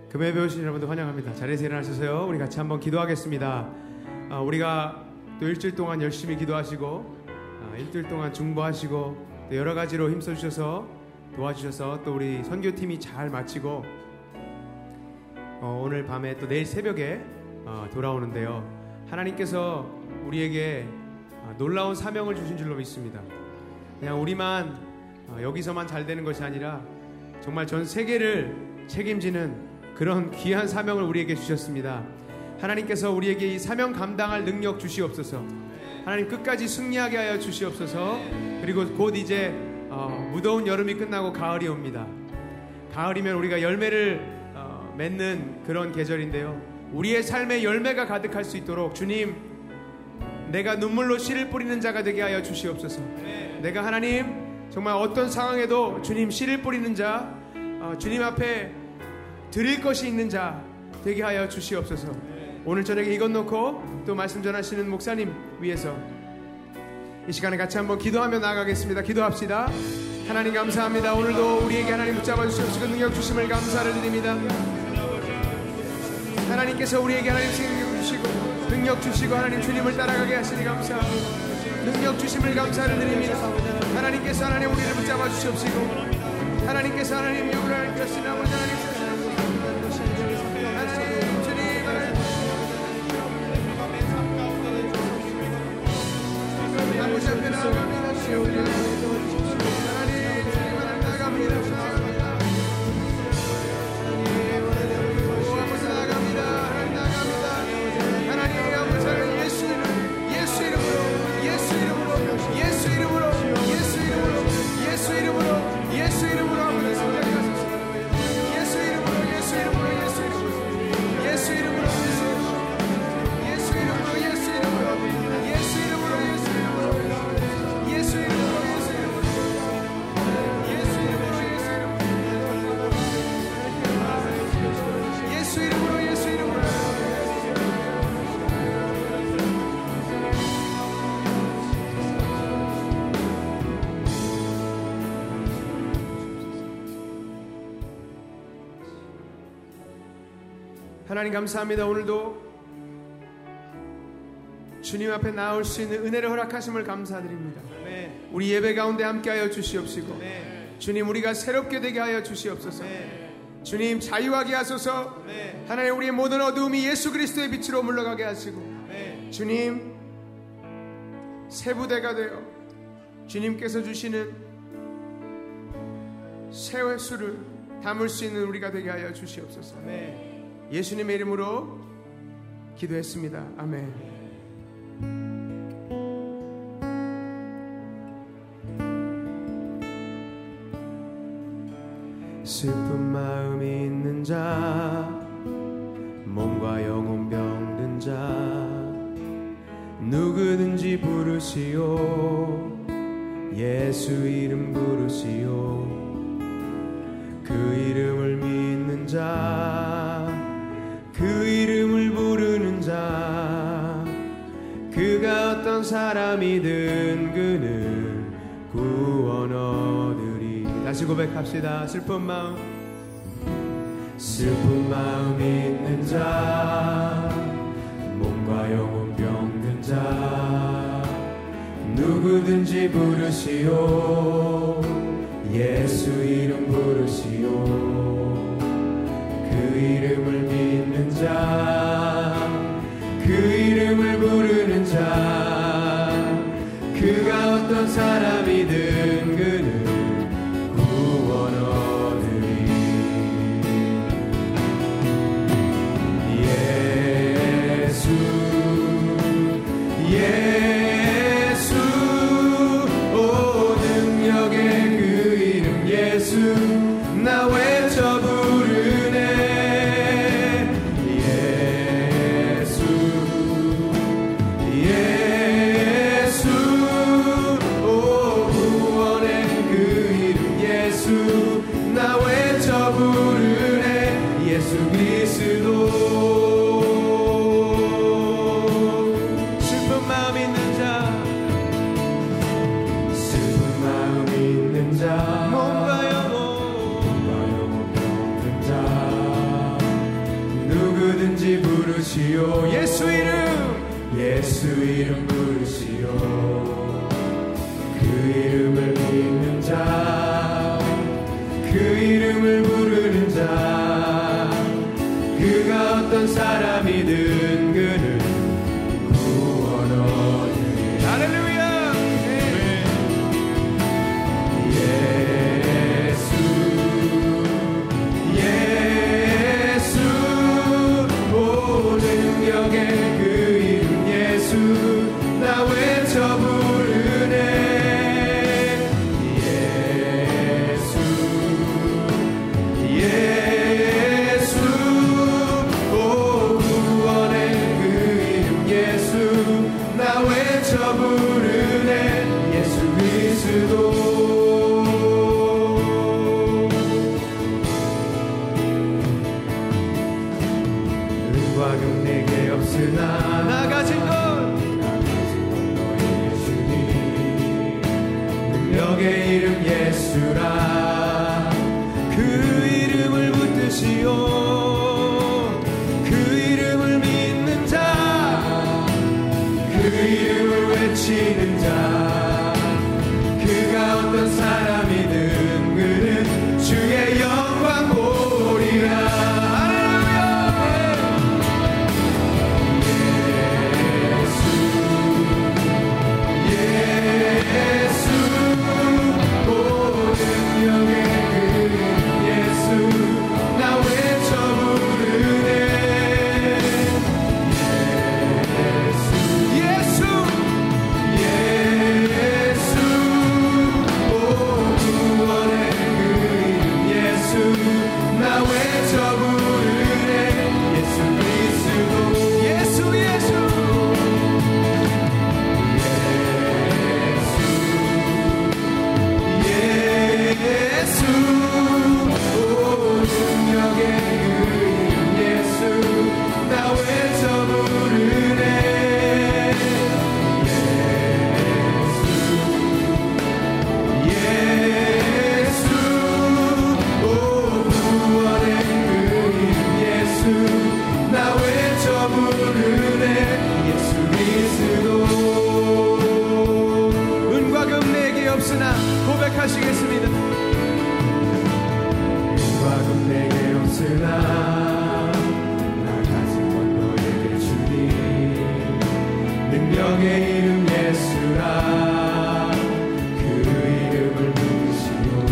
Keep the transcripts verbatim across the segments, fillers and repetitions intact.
금요일 배우신 여러분들 환영합니다. 자리에서 일어나셔서요, 우리 같이 한번 기도하겠습니다. 어, 우리가 또 일주일 동안 열심히 기도하시고 어, 일주일 동안 중보하시고 또 여러 가지로 힘써주셔서 도와주셔서 또 우리 선교팀이 잘 마치고 어, 오늘 밤에 또 내일 새벽에 어, 돌아오는데요, 하나님께서 우리에게 어, 놀라운 사명을 주신 줄로 믿습니다. 그냥 우리만 어, 여기서만 잘 되는 것이 아니라 정말 전 세계를 책임지는 그런 귀한 사명을 우리에게 주셨습니다. 하나님께서 우리에게 이 사명 감당할 능력 주시옵소서. 하나님 끝까지 승리하게 하여 주시옵소서. 그리고 곧 이제 어, 무더운 여름이 끝나고 가을이 옵니다. 가을이면 우리가 열매를 어, 맺는 그런 계절인데요, 우리의 삶에 열매가 가득할 수 있도록 주님, 내가 눈물로 씨를 뿌리는 자가 되게 하여 주시옵소서. 내가 하나님 정말 어떤 상황에도 주님 씨를 뿌리는 자, 어, 주님 앞에 드릴 것이 있는 자 되게 하여 주시옵소서. 오늘 저녁에 이것 놓고 또 말씀 전하시는 목사님 위해서 이 시간에 같이 한번 기도하며 나아가겠습니다. 기도합시다. 하나님 감사합니다. 오늘도 우리에게 하나님 붙잡아 주시옵시고 능력 주심을 감사를 드립니다. 하나님께서 우리에게 하나님 생명 주시고 능력 주시고 하나님 주님을 따라가게 하시니 감사합니다. 능력 주심을 감사를 드립니다. 하나님께서 하나님 우리를 붙잡아 주시옵시고 하나님께서 하나님 영을 하나님께서 아버지 하나님 아버지 앞에 나아갑니다. 주님 하나님 나아갑니다. 아버지 나아갑니다. 하나님 나아갑니다. 하나님 아버지 하나님 예수 이름 예수 이름으로 예수 이름으로 예수 이름으로 예수 이름으로 예수 이름으로 예수 이름으로 아버지 성장하소서. 예수 이름으로 예수 이름으로 예수 이름으로 예수 이름으로 예수 이름으로 예수 이름으로 예수 이름으로 예수 이름으로 예수 이름으로 예수 이름으로 예수 이름으로 하나님 감사합니다. 오늘도 주님 앞에 나올 수 있는 은혜를 허락하심을 감사드립니다. 네. 우리 예배 가운데 함께하여 주시옵시고 네. 주님 우리가 새롭게 되게 하여 주시옵소서. 네. 주님 자유하게 하소서. 네. 하나님 우리의 모든 어두움이 예수 그리스도의 빛으로 물러가게 하시고 네. 주님 새 부대가 되어 주님께서 주시는 새 횟수를 담을 수 있는 우리가 되게 하여 주시옵소서. 네. 예수님의 이름으로 기도했습니다. 아멘. 슬픈 마음이 있는 자, 몸과 영혼 병든 자, 누구든지 부르시오. 예수 이름 부르시오. 그 이름을 믿는 자, 그 이름을 부르는 자, 그가 어떤 사람이든 그는 구원 얻으리. 다시 고백합시다. 슬픈 마음 슬픈 마음 있는 자, 몸과 영혼 병든 자, 누구든지 부르시오. 예수 이름 부르시오. 그 이름을 믿는 자, 그 이름을 부르는 자, 그가 어떤 사람이든 그는 구원 얻으리. 예수 예수 오 능력의 그 이름 예수 나 외쳐 부르네. 부르시오. 예수 이름 예수 이름 부르시오. 그 이름을 믿는 자, 그 이름을 부르는 자, 그가 어떤 사람이든 그는 구원 얻으리. 할렐루야. 고백하시겠습니다. 은과 금 내게 없으나 나 가진 건 너에게 주니 능력의 이름 예수라. 그 이름을 부르시오.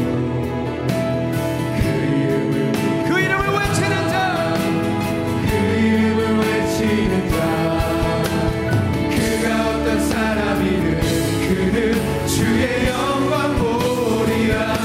그 이름을 그 이름을 외치는 자, 그 이름을 외치는 자, 그가 어떤 사람이든 그는 주의 영광 보리라.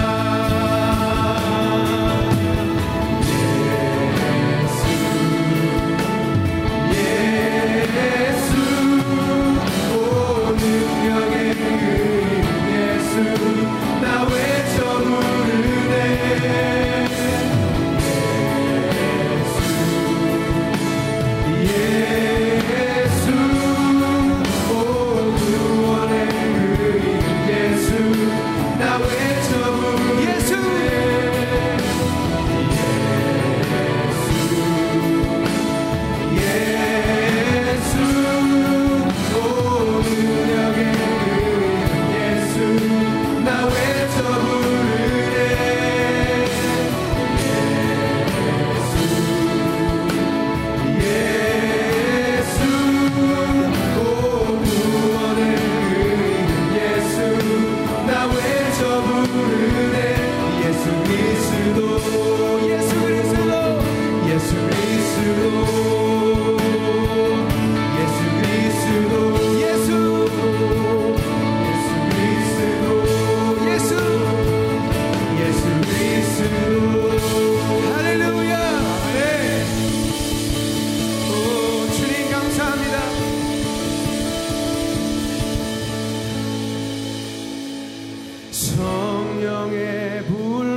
성령의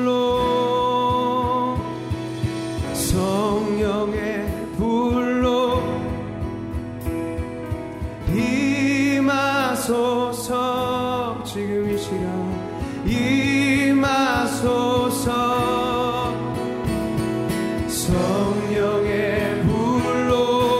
불로 성령의 불로 임하소서. 지금 이 시간 임하소서. 성령의 불로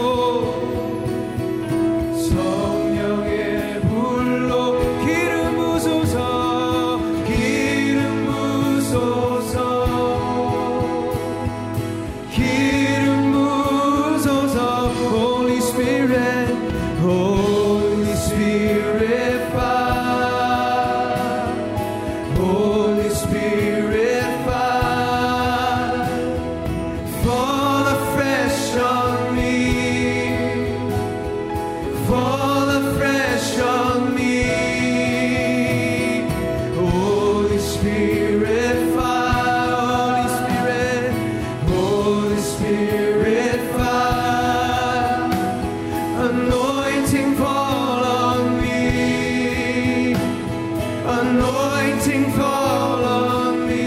Holy Spirit fire, anointing fall on me, anointing fall on me.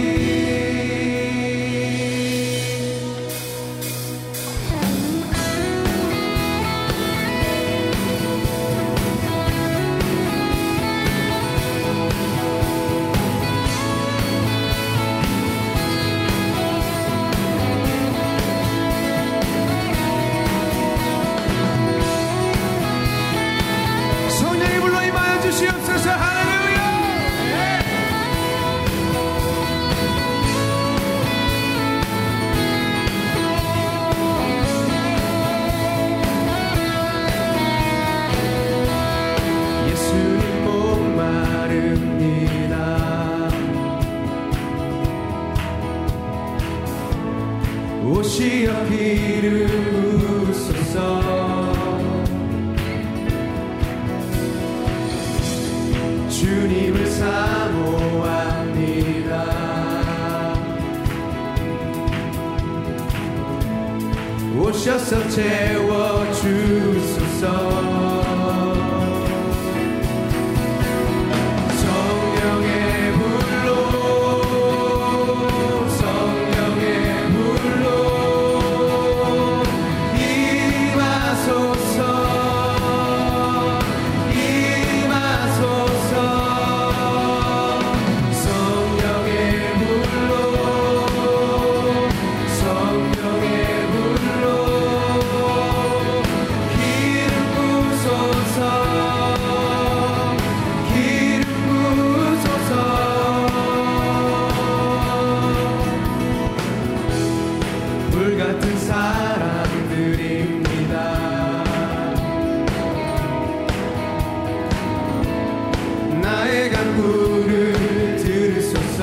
성령의 불로 임하여 주시옵소서. 할렐루야. 예수님 목마릅니다. 오시어 피를 부으소서. 주님을 사모합니다. 오셔서 채워주소서. 성령의 불로, 성령의 불로 임하소서. 임하소서. 성령의 불로, 성령의 불로 기름 부으소서. 기름 부으소서. 불같은 사람들입니다. 나의 간구를 들으소서.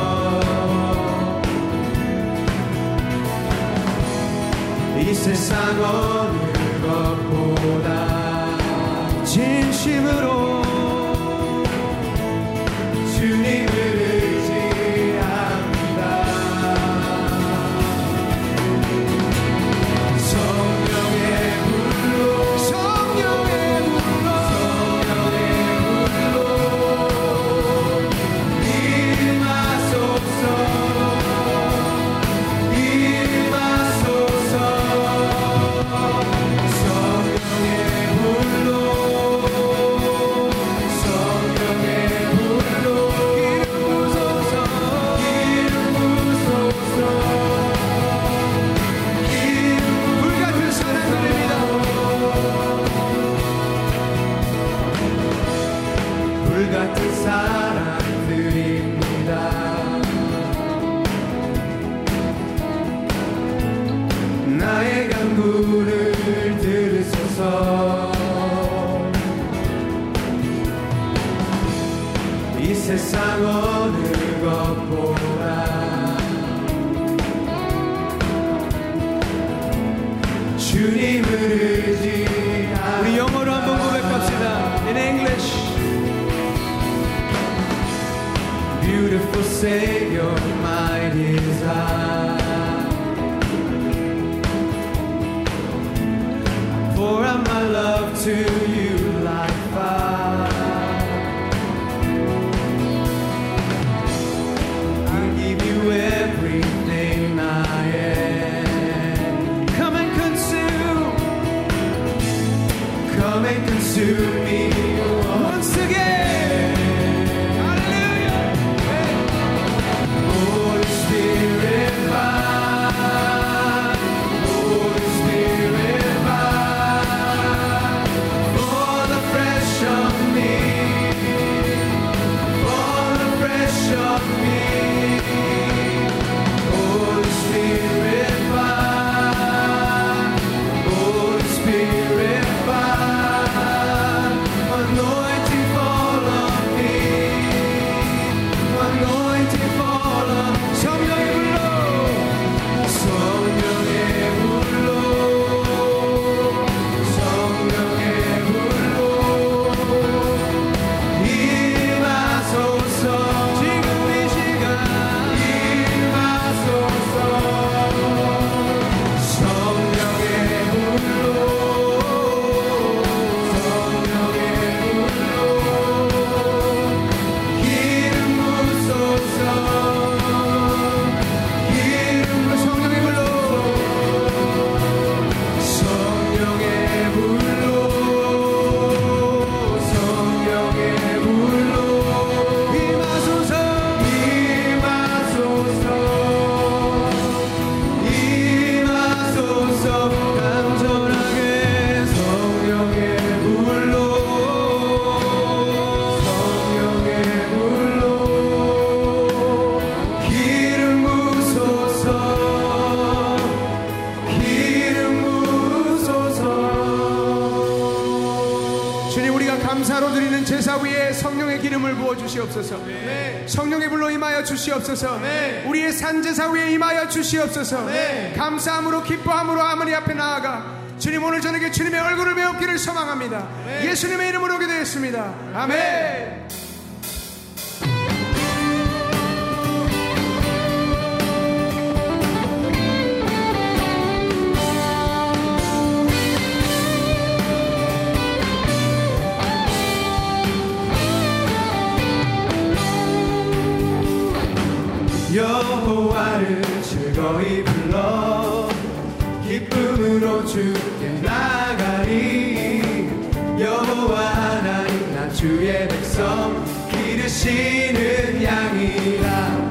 이 세상 어느 것보다 진심으로 주님을 의지합니다. 성령의 불로, 성령의 불로, 성령의 불로 임하소서. 임하소서. 성령의 불로, 성령의 불로 기름 부으소서. 기름 부으소서. 기름 불같은 사람들입니다. 불같은 사람들입니다. 나의 간구를 들으소서. 이 세상 어느 것보다 주님을 의지하라. 우리 영어로 한번 고백합시다. In English. Beautiful Savior, my desire. Pour out my love to you like fire. I'll give you everything I am. Come and consume, come and consume me once again. Hallelujah. Holy Spirit fire, Holy Spirit fire, fall 드리는 제사 위에 성령의 기름을 부어 주시옵소서. 네. 성령의 불로 임하여 주시옵소서. 네. 우리의 산제사 위에 임하여 주시옵소서. 네. 감사함으로 기뻐함으로 하나님 앞에 나아가 주님 오늘 저녁에 주님의 얼굴을 배웠기를 소망합니다. 네. 예수님의 이름으로 기도했습니다. 아멘. 네. 여호와를 즐거이 불러 기쁨으로 주께 나가리. 여호와 하나님 나 주의 백성 기르시는 양이라.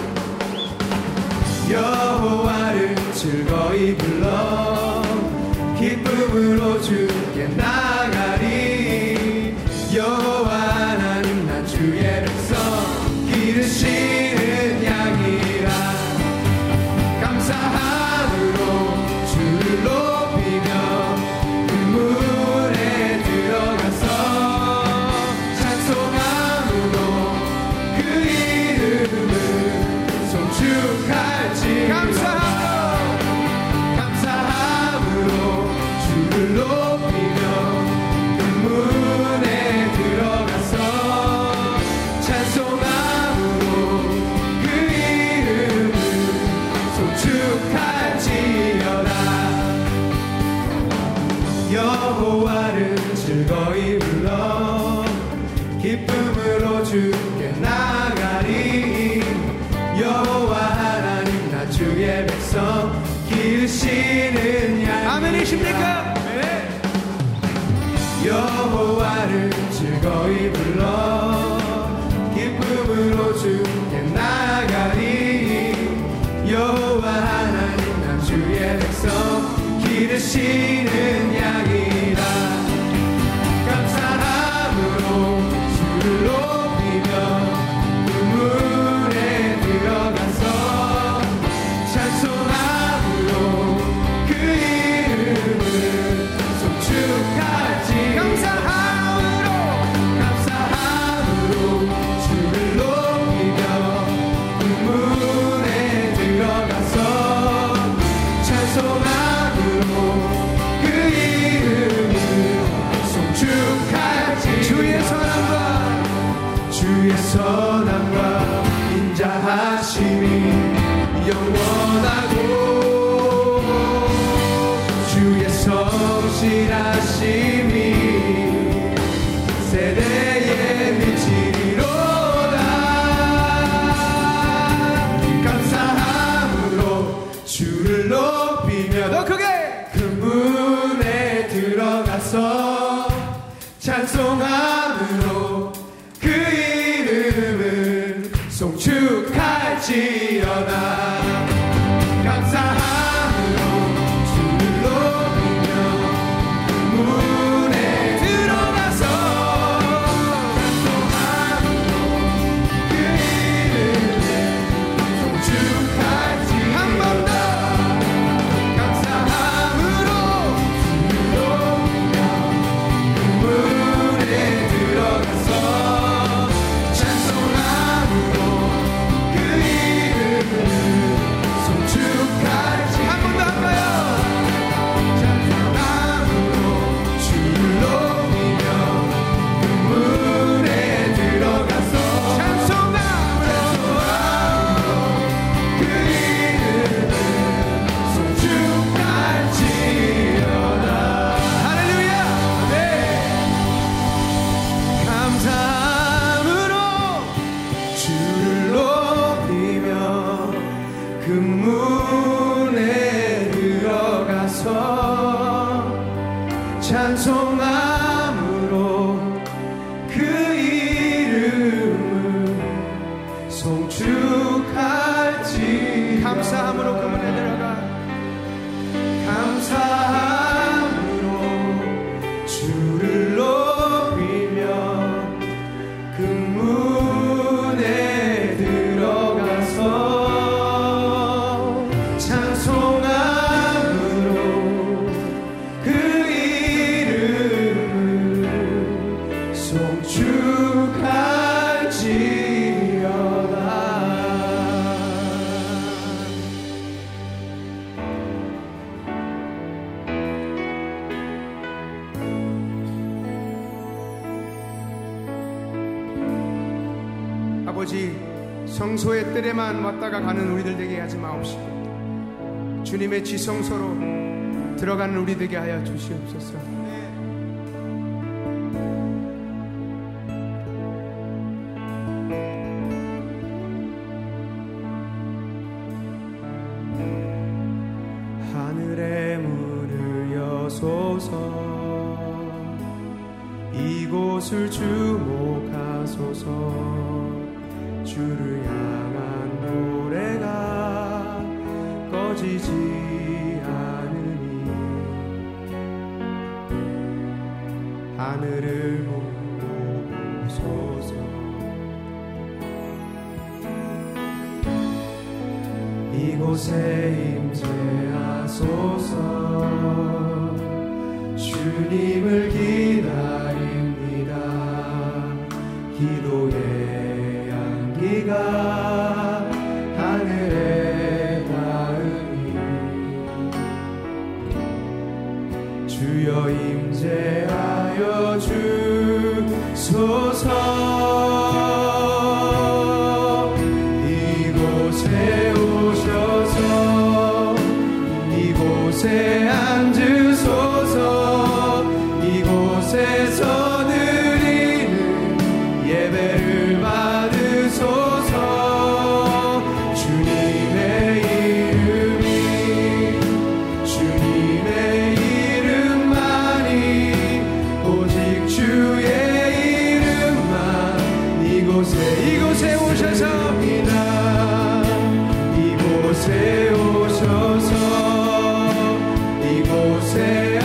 여호와를 즐거이 불러 기쁨으로 주께 나가리. 여호와 하나님 나 주의 백성 기르시는 양이라. 감사함으로 주를 높이며 그물에 들어가서 찬송함으로 그 이름을 송축할지. 감사함으로 감사함으로 주를 높이며 그물에 들어가서 찬송함으로 그 이름을 송축할지어다. 여호와를 즐거이 불러 기쁨으로 주께 나가리. 여호와 하나님 나 주의 백성 기르시는 양. 아멘이십니까? 네. 여호와를 즐거이 불러 기쁨으로 주께 나가리. 여호와 하나님 나 주의 백성 기르시는 양이라. 감사함으로 주를 높이며 그물에 들어가서 찬송함으로 그 이름을 송축하지. 감사함으로 감사함으로 주를 높이며 그물에 들어가서 찬송함으로 그 이름을 송축하지. 주의 선함과 주의 선함과 인자하심이 영원하고 주의 성실하심이 세대에 미치리로다. 감사함으로 주를 높이며 더 크게 그물에 들어가서 찬송함으로 그 이름을 송축할지어다. 감사함으로 주를 높이며 그물에 들어가서 찬송함으로 그 이름을 송축할지. 한 번 더 감사함으로 주를 높이며 그물에 들어가서 찬송함으로 그 이름을 송축할지. 한 번 더 할까요? 찬송함으로 주를 높이며 그물에 들어가서 찬송함으로 그 이름을 송축할지어다. 할렐루야. 네. 감사함으로 주를 높이며 그물에 들어가서 찬송함으로 그 이름을 송축할지. 감사함으로 그물에 들어가 감사함으로 주를 높이며 그물에 들어가서 찬송함으로 그 이름 아버지 성소의 뜰에만 왔다가 가는 우리들 되게 하지 마옵시고 주님의 지성소로 들어가는 우리 되게 하여 주시옵소서. 하늘의 문을 여소서 이곳을 주목하소서. 주를 향한 노래가 꺼지지 않으니 하늘을 보소서. 이곳에 임재하소서. 주님을 기다립니다. 기도의 향기가 하늘에 닿으니 주여 임재하여 주소서. 이곳에 오셔서 이곳에 앉으소서. 이곳에서 드리는 예배를 받으소서. 주님의 이름이 주님의 이름만이 오직 주의 이름만 이곳에 이곳에 오셔서 이곳에 오셔서 이곳에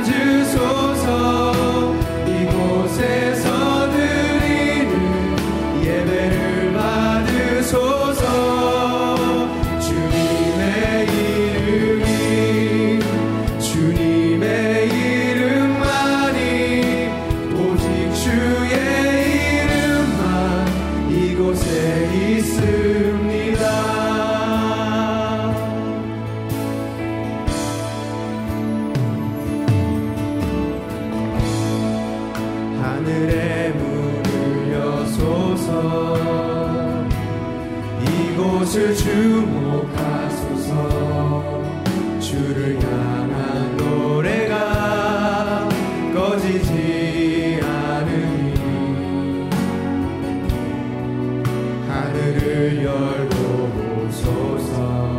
앉으소서. 이곳에서 드리는 예배를 받으소서. 주님의 이름이 주님의 이름만이 오직 주의 이름만 이곳에 있습니다. 하늘의 문을 여소서. 이곳을 주목하소서. 주를 향한 노래가 꺼지지 않으니 하늘을 열고 보소서.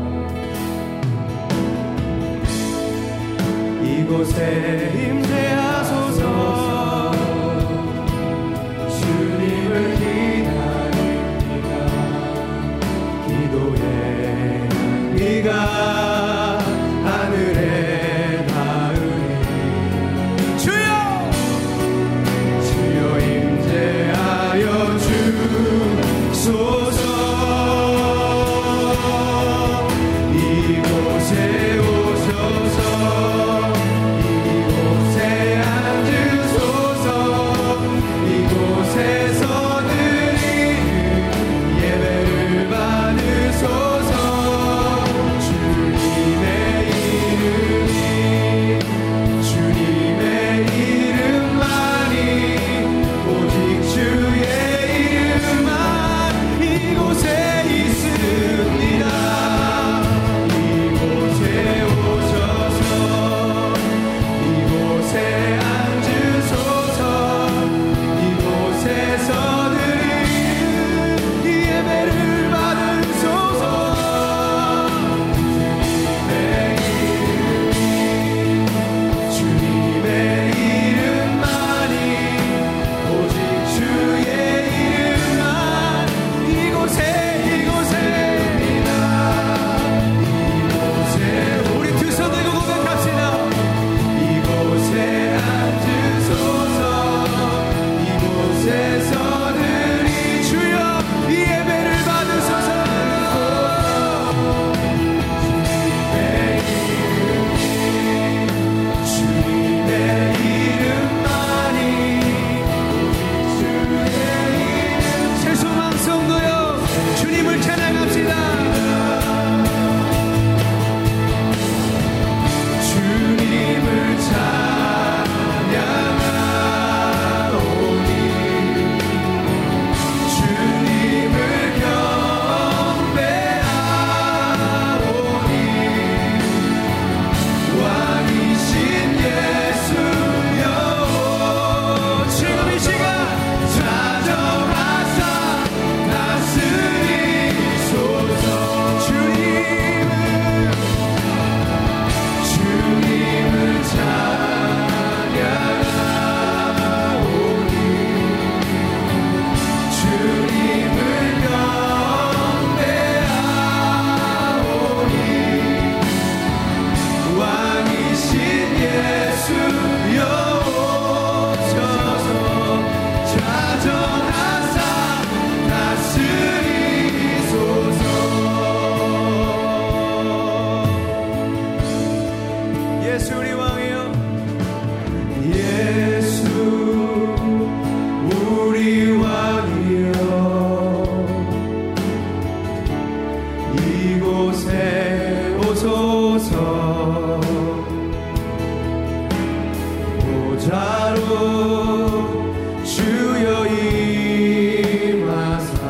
이곳에 임재하소서. 주님을 기다립니다. 기도의 향기가 하늘에 닿으니 주여 주여 임재하여 주소서. 이곳에 오셔서 이곳에 예수 우리 왕이여 예수 우리 왕이여 이곳에 오소서 보좌로 주여 임하사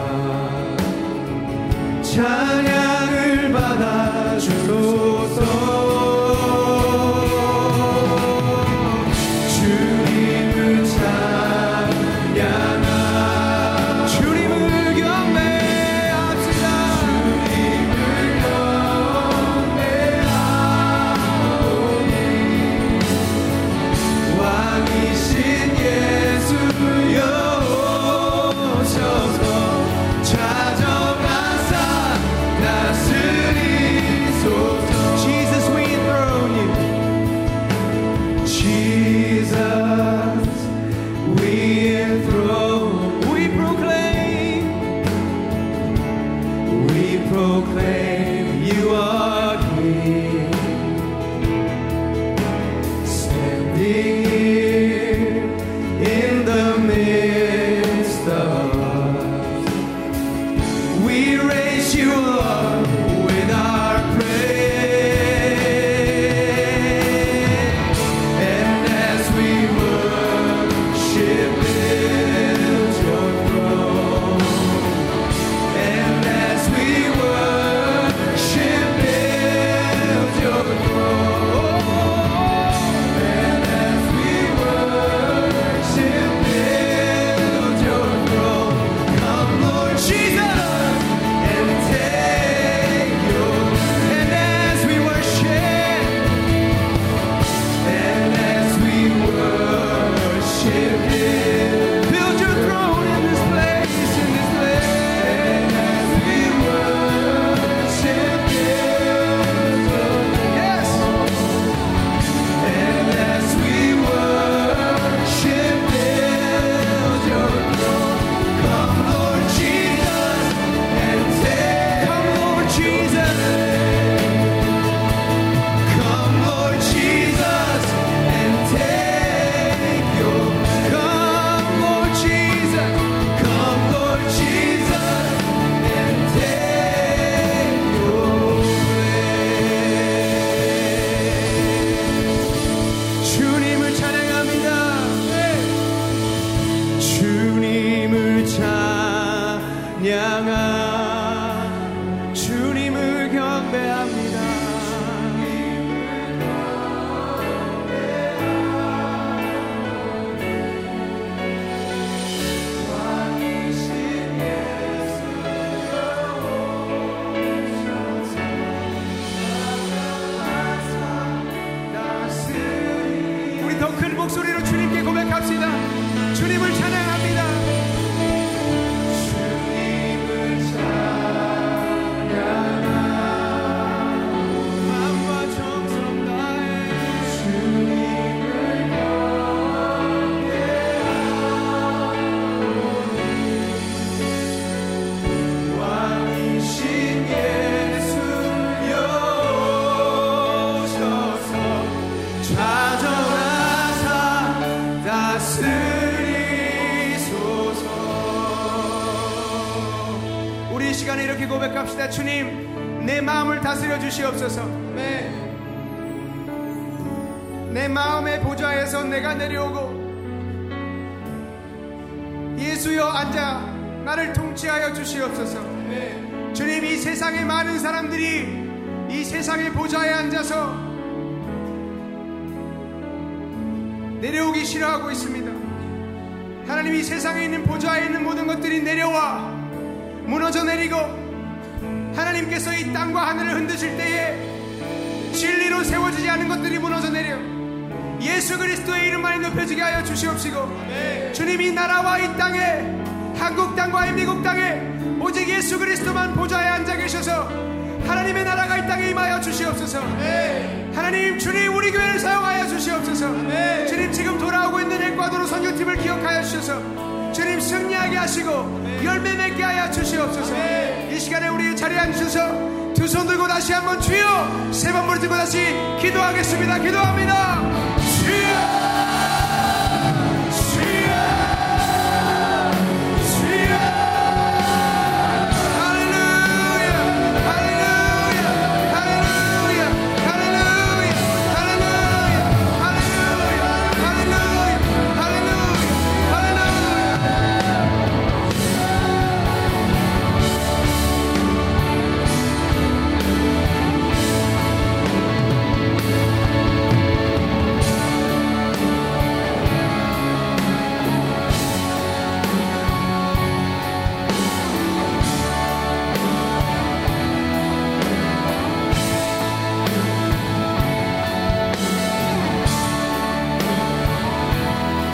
찬양을 받아 주소서 주님을 찬양하 주님을 경배합시다 주님을 경배하오니 왕이신 예수여 오셔서 찾아가사 다스리소서 Jesus we enthrone you Jesus we enthrone we proclaim we proclaim you are King standing here in the midst of us we raise you up with our praise and as we worship build your throne and as we worship build your throne and as we worship build your throne come Lord Jesus and take your and as we worship and as we worship build your throne in this place in this place and as we worship build your yes and as we worship build your throne come Lord Jesus and take come Lord Jesus come Lord Jesus and take your come Lord Jesus come Lord Jesus and take your way 주님을 찬양합니다 주님을 찬양하 주님을 경배합니다 왕이신 예수여 오셔서 찾아가사 다스리 우리 더 큰 목소리로 주님께 고백합시다 주님을 찬양합니다 주님을 찬양하 마음과 정성 다해 주님을 경배하오니 왕이신 예수여 오셔서 찾아가사 다스리소서 우리 이 시간에 이렇게 고백합시다 주님 내 마음을 다스려 주시옵소서 네. 내 마음의 보좌에서 내가 내려오고 예수여 앉아 나를 통치하여 주시옵소서 네. 주님 이 세상의 많은 사람들이 이 세상의 보좌에 앉아서 내려오기 싫어하고 있습니다 하나님 이 세상에 있는 보좌에 있는 모든 것들이 내려와 무너져 내리고 하나님께서 이 땅과 하늘을 흔드실 때에 진리로 세워지지 않은 것들이 무너져 내려 예수 그리스도의 이름만이 높여지게 하여 주시옵시고 네. 주님 이 나라와 이 땅에 한국 땅과 이 미국 땅에 오직 예수 그리스도만 보좌에 앉아 계셔서 하나님의 나라가 이 땅에 임하여 주시옵소서 네. 하나님 주님 우리 교회를 사용하여 주시옵소서 네. 주님 지금 돌아오고 있는 에콰도르 선교팀을 기억하여 주셔서 주님 승리하게 하시고 네. 열매 맺게 하여 주시옵소서 네. 이 시간에 우리 자리에 앉으셔서 두 손 들고 다시 한번 주여 세 번 부르짖고 다시 기도하겠습니다. 기도합니다.